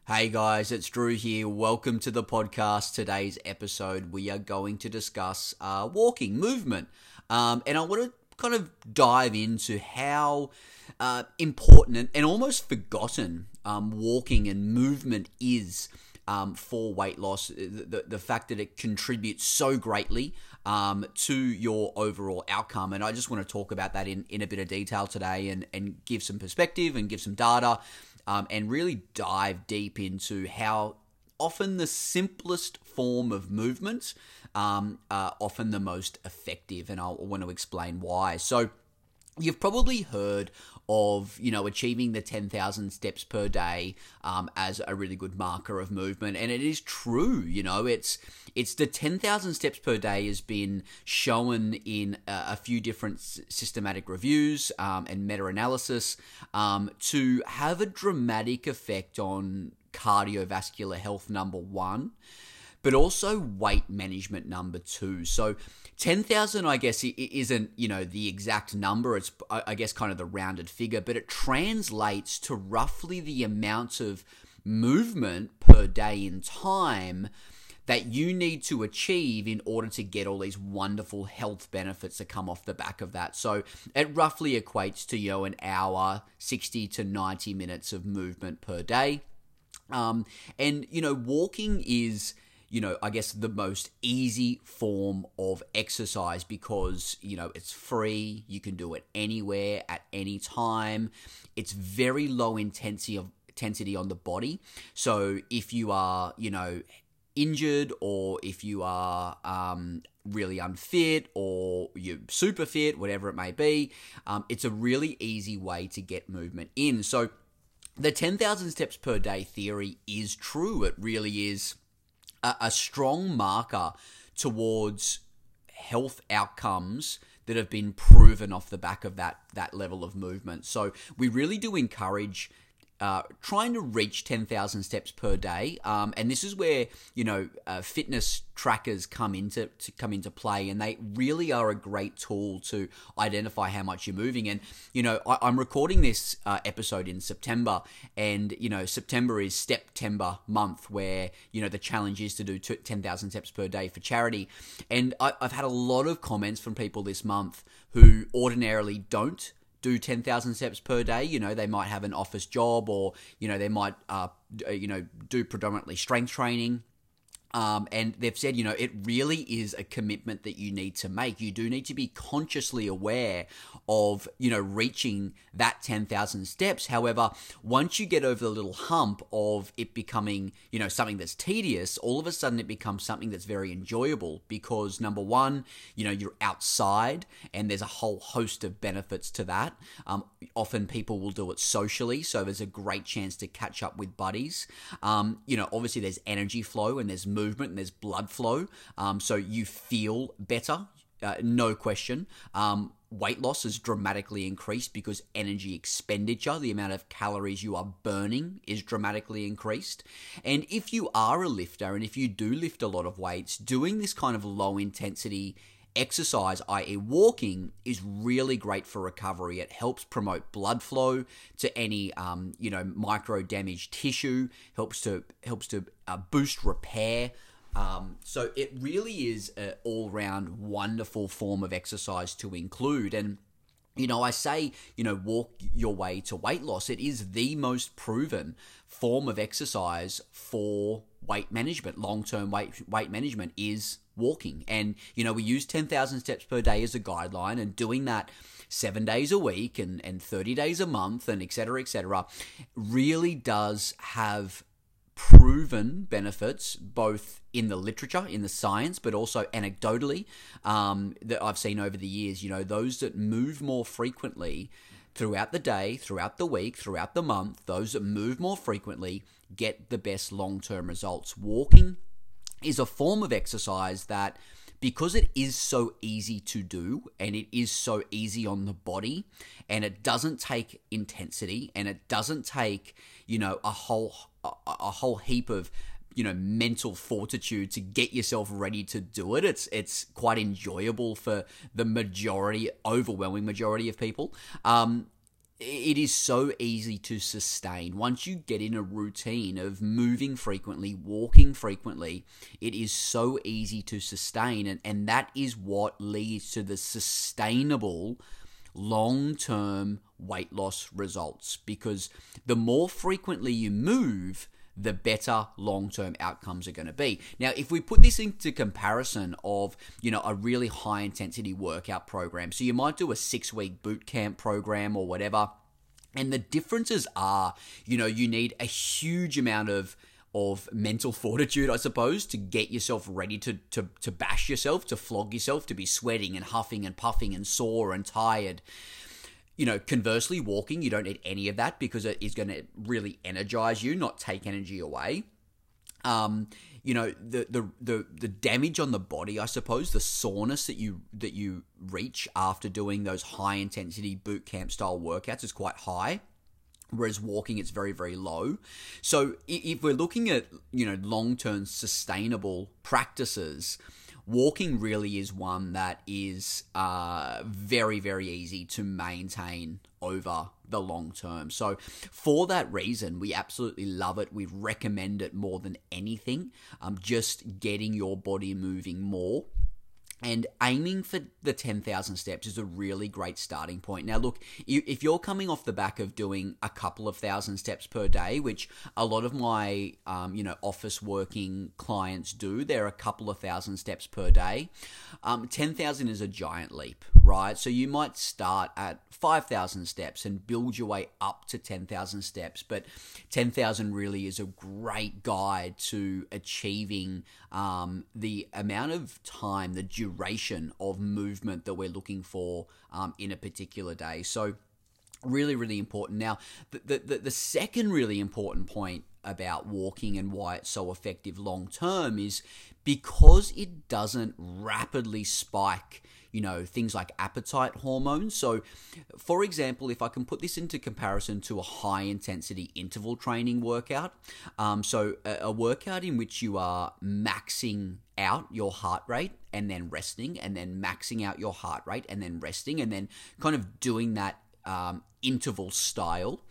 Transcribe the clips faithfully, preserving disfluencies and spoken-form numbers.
Hey guys, it's Drew here. Welcome to the podcast. Today's episode, we are going to discuss uh, walking, movement. Um, and I want to kind of dive into how uh, important and, and almost forgotten um, walking and movement is um, for weight loss. The, the, the fact that it contributes so greatly um, to your overall outcome. And I just want to talk about that in, in a bit of detail today and, and give some perspective and give some data. Um, and really dive deep into how often the simplest form of movement um, are often the most effective, and I'll want to explain why. So you've probably heard of, you know, achieving the ten thousand steps per day um, as a really good marker of movement. And it is true, you know, it's it's the ten thousand steps per day has been shown in a, a few different s- systematic reviews um, and meta-analysis um, to have a dramatic effect on cardiovascular health, number one, but also weight management, number two. So ten thousand, I guess, isn't, you know, the exact number. It's, I guess, kind of the rounded figure, but it translates to roughly the amount of movement per day in time that you need to achieve in order to get all these wonderful health benefits that come off the back of that. So it roughly equates to, you know, an hour, sixty to ninety minutes of movement per day. Um, and, you know, walking is, you know, I guess the most easy form of exercise because, you know, it's free. You can do it anywhere at any time. It's very low intensity of intensity on the body. So if you are, you know, injured, or if you are um, really unfit, or you're super fit, whatever it may be, um, it's a really easy way to get movement in. So the ten thousand steps per day theory is true. It really is a, a strong marker towards health outcomes that have been proven off the back of that that level of movement. So we really do encourage Uh, trying to reach ten thousand steps per day, um, and this is where, you know, uh, fitness trackers come into to come into play, and they really are a great tool to identify how much you're moving. And you know, I, I'm recording this uh, episode in September, and you know, September is Steptember month, where you know the challenge is to do ten thousand steps per day for charity. And I, I've had a lot of comments from people this month who ordinarily don't do ten thousand steps per day. You know, they might have an office job, or, you know, they might, uh, you know, do predominantly strength training. Um, and they've said, you know, it really is a commitment that you need to make. You do need to be consciously aware of, you know, reaching that ten thousand steps. However, once you get over the little hump of it becoming, you know, something that's tedious, all of a sudden it becomes something that's very enjoyable because, number one, you know, you're outside and there's a whole host of benefits to that. Um, often people will do it socially, so there's a great chance to catch up with buddies. Um, you know, obviously there's energy flow and there's movement and there's blood flow, um, so you feel better, uh, no question. Um, weight loss is dramatically increased because energy expenditure, the amount of calories you are burning, is dramatically increased. And if you are a lifter and if you do lift a lot of weights, doing this kind of low intensity exercise, that is walking, is really great for recovery. It helps promote blood flow to any, um, you know, micro damaged tissue, helps to helps to uh, boost repair. Um, so it really is an all-round wonderful form of exercise to include. And you know, I say, you know, walk your way to weight loss. It is the most proven form of exercise for weight management. Long-term weight weight management is walking. And, you know, we use ten thousand steps per day as a guideline, and doing that seven days a week and, and thirty days a month and et cetera, et cetera, really does have proven benefits, both in the literature, in the science, but also anecdotally, um, that I've seen over the years. You know, those that move more frequently throughout the day, throughout the week, throughout the month, those that move more frequently get the best long-term results. Walking is a form of exercise that, because it is so easy to do and it is so easy on the body, and it doesn't take intensity and it doesn't take, you know, a whole a, a whole heap of, you know, mental fortitude to get yourself ready to do it. It's it's quite enjoyable for the majority, overwhelming majority of people. Um, it is so easy to sustain. Once you get in a routine of moving frequently, walking frequently, it is so easy to sustain. And, and that is what leads to the sustainable long-term weight loss results. Because the more frequently you move, the better long-term outcomes are going to be. Now, if we put this into comparison of, you know, a really high-intensity workout program, so you might do a six-week boot camp program or whatever, and the differences are, you know, you need a huge amount of of mental fortitude, I suppose, to get yourself ready to, to, to bash yourself, to flog yourself, to be sweating and huffing and puffing and sore and tired. You know, conversely, walking, you don't need any of that because it is going to really energize you, not take energy away. Um, you know, the, the the the damage on the body, I suppose, the soreness that you that you reach after doing those high intensity boot camp style workouts is quite high. Whereas walking, it's very, very low. So if we're looking at, you know, long-term sustainable practices, walking really is one that is uh, very, very easy to maintain over the long term. So for that reason, we absolutely love it. We recommend it more than anything. Um, just getting your body moving more. And aiming for the ten thousand steps is a really great starting point. Now, look, if you're coming off the back of doing a couple of thousand steps per day, which a lot of my, um, you know, office working clients do, they're a couple of thousand steps per day. Um, ten thousand is a giant leap, right? So you might start at five thousand steps and build your way up to ten thousand steps. But ten thousand really is a great guide to achieving um, the amount of time, the duration of movement that we're looking for um, in a particular day. So really, really important. Now, the, the, the second really important point about walking and why it's so effective long term is because it doesn't rapidly spike, you know, things like appetite hormones. So, for example, if I can put this into comparison to a high intensity interval training workout, um, so a, a workout in which you are maxing out your heart rate and then resting, and then maxing out your heart rate and then resting, and then kind of doing that um, interval style.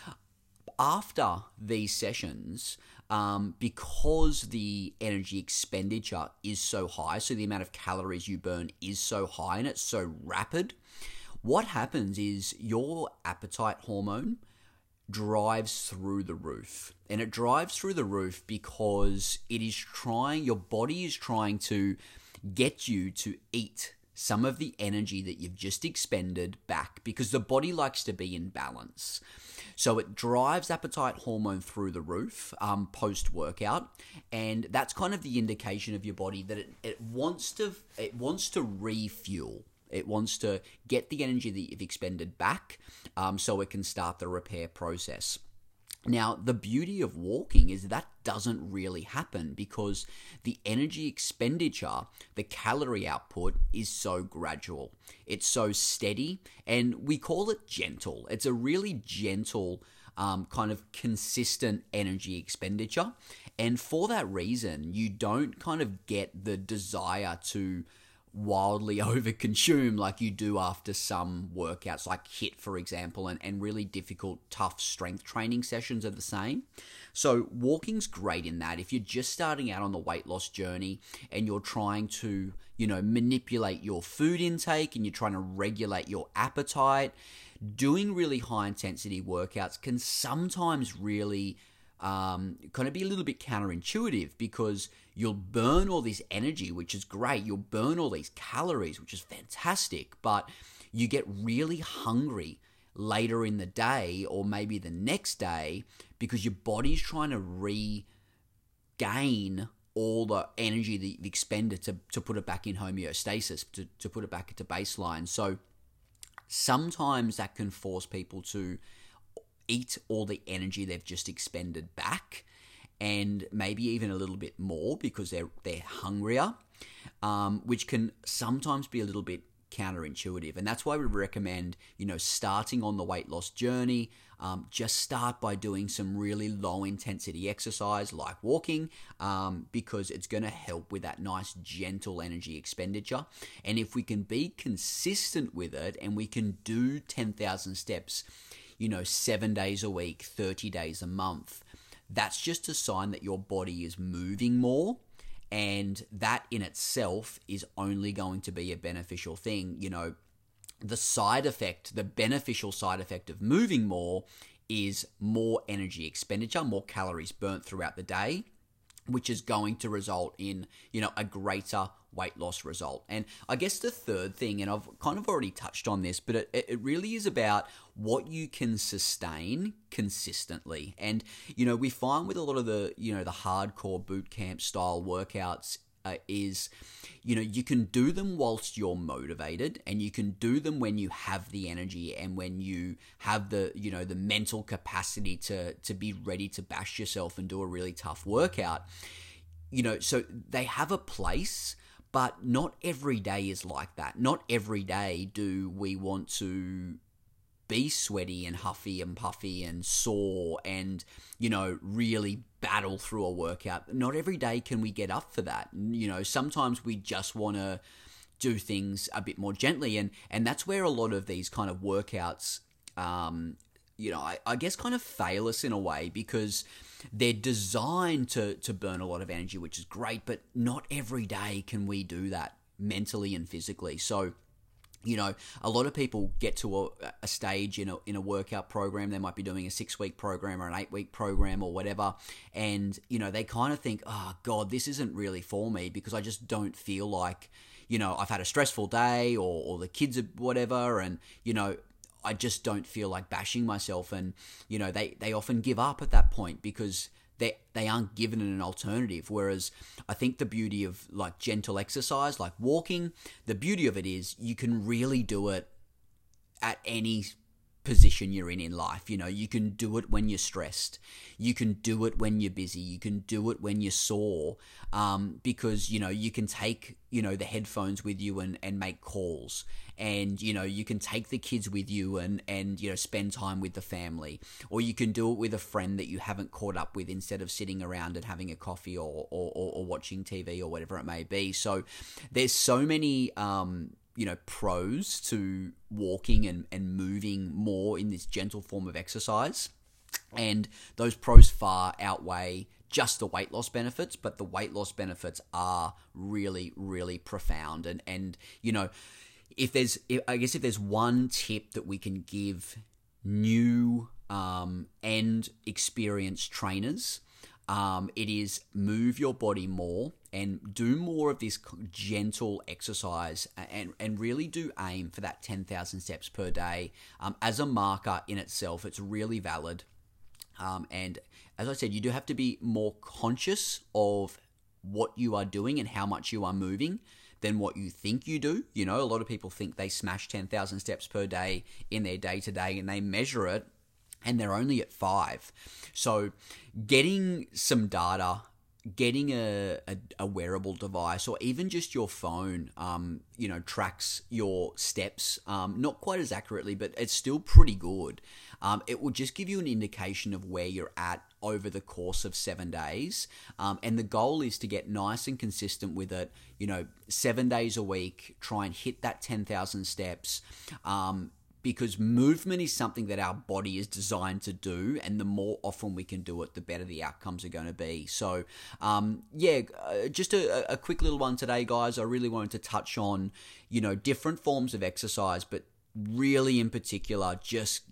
After these sessions, um, because the energy expenditure is so high, so the amount of calories you burn is so high and it's so rapid, what happens is your appetite hormone drives through the roof. And it drives through the roof because it is trying, your body is trying to get you to eat some of the energy that you've just expended back, because the body likes to be in balance. So it drives appetite hormone through the roof um, post-workout, and that's kind of the indication of your body that it, it wants to it wants to refuel. It wants to get the energy that you've expended back um, so it can start the repair process. Now, the beauty of walking is that doesn't really happen because the energy expenditure, the calorie output is so gradual. It's so steady, and we call it gentle. It's a really gentle, um, kind of consistent energy expenditure. And for that reason, you don't kind of get the desire to wildly overconsume like you do after some workouts like HIIT, for example, and, and really difficult, tough strength training sessions are the same. So walking's great in that. If you're just starting out on the weight loss journey and you're trying to, you know, manipulate your food intake and you're trying to regulate your appetite, doing really high intensity workouts can sometimes really Um, kind of be a little bit counterintuitive because you'll burn all this energy, which is great. You'll burn all these calories, which is fantastic, but you get really hungry later in the day or maybe the next day because your body's trying to regain all the energy that you've expended to, to put it back in homeostasis, to, to put it back into baseline. So sometimes that can force people to eat all the energy they've just expended back, and maybe even a little bit more because they're they're hungrier, um, which can sometimes be a little bit counterintuitive. And that's why we recommend, you know, starting on the weight loss journey, um, just start by doing some really low intensity exercise like walking, um, because it's going to help with that nice gentle energy expenditure. And if we can be consistent with it and we can do ten thousand steps, you know, seven days a week, thirty days a month, that's just a sign that your body is moving more. And that in itself is only going to be a beneficial thing. You know, the side effect, the beneficial side effect of moving more is more energy expenditure, more calories burnt throughout the day, which is going to result in, you know, a greater weight loss result. And I guess the third thing, and I've kind of already touched on this, but it, it really is about what you can sustain consistently. And, you know, we find with a lot of the, you know, the hardcore boot camp style workouts uh, is, you know, you can do them whilst you're motivated, and you can do them when you have the energy and when you have the, you know, the mental capacity to, to be ready to bash yourself and do a really tough workout. You know, so they have a place, but not every day is like that. Not every day do we want to be sweaty and huffy and puffy and sore and, you know, really battle through a workout. Not every day can we get up for that. You know, sometimes we just want to do things a bit more gently, and and that's where a lot of these kind of workouts, um, you know, I, I guess kind of fail us in a way, because they're designed to to burn a lot of energy, which is great, but not every day can we do that mentally and physically. So, you know, a lot of people get to a, a stage in a in a workout program. They might be doing a six week program or an eight week program or whatever, and you know, they kind of think, oh God, this isn't really for me, because I just don't feel like, you know, I've had a stressful day, or or the kids are whatever, and you know, I just don't feel like bashing myself. And, you know, they, they often give up at that point because they they aren't given an alternative. Whereas I think the beauty of like gentle exercise, like walking, the beauty of it is you can really do it at any position you're in in life. You know, you can do it when you're stressed. You can do it when you're busy. You can do it when you're sore, um, because, you know, you can take, you know, the headphones with you and, and make calls. And, you know, you can take the kids with you and, and, you know, spend time with the family. Or you can do it with a friend that you haven't caught up with, instead of sitting around and having a coffee or, or, or, or watching T V or whatever it may be. So there's so many, um, you know, pros to walking and, and moving more in this gentle form of exercise. And those pros far outweigh just the weight loss benefits, but the weight loss benefits are really, really profound. And, and you know, if there's, if, I guess if there's one tip that we can give new um, and experienced trainers, Um, it is move your body more and do more of this gentle exercise, and, and really do aim for that ten thousand steps per day. Um, as a marker in itself, it's really valid. Um, and as I said, you do have to be more conscious of what you are doing and how much you are moving than what you think you do. You know, a lot of people think they smash ten thousand steps per day in their day-to-day, and they measure it and they're only at five. So getting some data, getting a, a, a wearable device, or even just your phone, um, you know, tracks your steps, um, not quite as accurately, but it's still pretty good. Um, it will just give you an indication of where you're at over the course of seven days. Um, and the goal is to get nice and consistent with it, you know, seven days a week, try and hit that ten thousand steps, um, because movement is something that our body is designed to do, and the more often we can do it, the better the outcomes are going to be. So, um, yeah, uh, just a, a quick little one today, guys. I really wanted to touch on, you know, different forms of exercise, but really in particular, just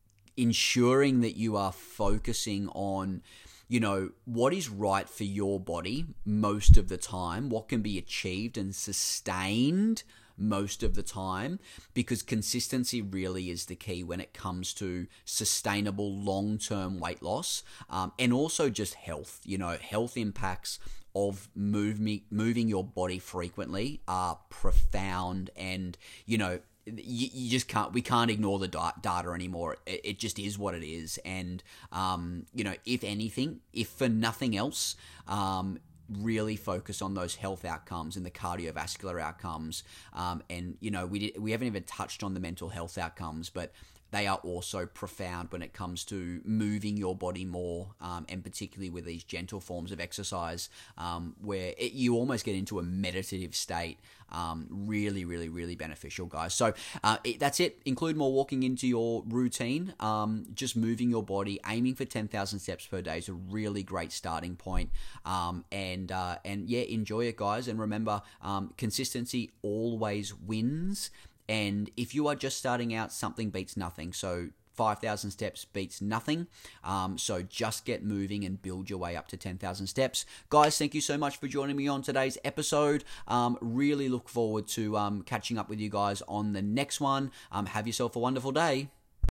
ensuring that you are focusing on, you know, what is right for your body most of the time, what can be achieved and sustained most of the time, because consistency really is the key when it comes to sustainable long-term weight loss, um, and also just health. You know, health impacts of moving moving your body frequently are profound, and you know, you, you just can't we can't ignore the da- data anymore. It, it just is what it is. And um, you know, if anything, if for nothing else, um, really focus on those health outcomes and the cardiovascular outcomes. Um, and, you know, we did, we haven't even touched on the mental health outcomes, but they are also profound when it comes to moving your body more, um, and particularly with these gentle forms of exercise, um, where it, you almost get into a meditative state. Um, really, really, really beneficial, guys. So uh, it, that's it. Include more walking into your routine. Um, just moving your body, aiming for ten thousand steps per day is a really great starting point. Um, and uh, and yeah, enjoy it, guys. And remember, um, consistency always wins. And if you are just starting out, something beats nothing. So five thousand steps beats nothing. Um, so just get moving and build your way up to ten thousand steps. Guys, thank you so much for joining me on today's episode. Um, really look forward to um, catching up with you guys on the next one. Um, have yourself a wonderful day.